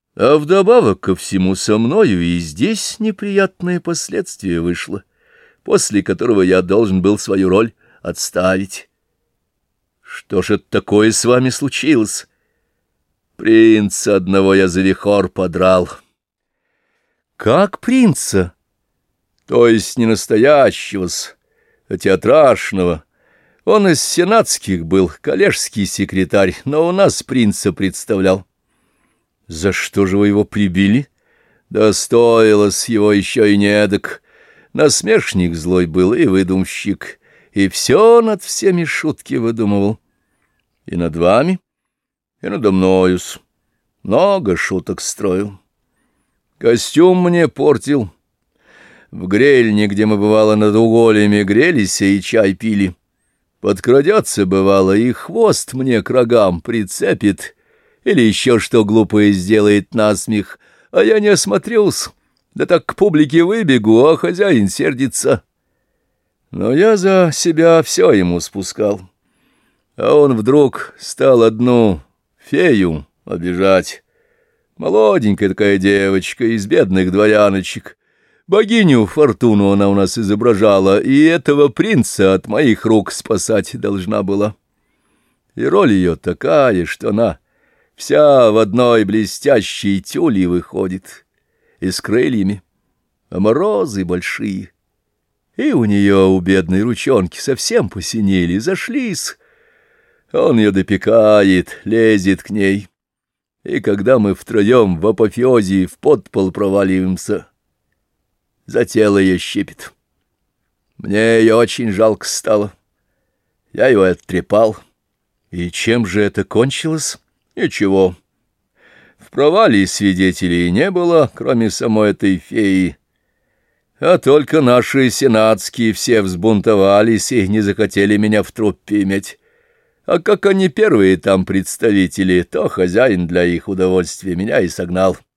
А вдобавок ко всему со мною и здесь неприятное последствие вышло, после которого я должен был свою роль отставить. Что ж это такое с вами случилось? Принца одного я за вихор подрал. Как принца? То есть не настоящего-с, а театрашного. Он из сенатских был, коллежский секретарь, но у нас принца представлял. За что же вы его прибили? Да стоилось его еще и не эдак. Насмешник злой был и выдумщик, и все над всеми шутки выдумывал. И над вами, и надо мною-с. Много шуток строил. Костюм мне портил. В грельне, где мы, бывало, над угольями грелись и чай пили, подкрадется, бывало, и хвост мне к рогам прицепит, или еще что глупое сделает насмех, а я не осмотрелся, да так к публике выбегу, а хозяин сердится. Но я за себя все ему спускал, а он вдруг стал одну фею обижать. Молоденькая такая девочка из бедных дворяночек. Богиню Фортуну она у нас изображала, и этого принца от моих рук спасать должна была. И роль ее такая, что она вся в одной блестящей тюле выходит, и с крыльями, а морозы большие. И у нее, у бедной, ручонки совсем посинели, зашлись. Он ее допекает, лезет к ней. И когда мы втроем в апофеозе в подпол проваливаемся, за тело ее щипет. Мне ее очень жалко стало. Я его оттрепал. И чем же это кончилось? Ничего. В провале свидетелей не было, кроме самой этой феи. А только наши сенатские все взбунтовались и не захотели меня в труппе иметь. А как они первые там представители, то хозяин для их удовольствия меня и согнал.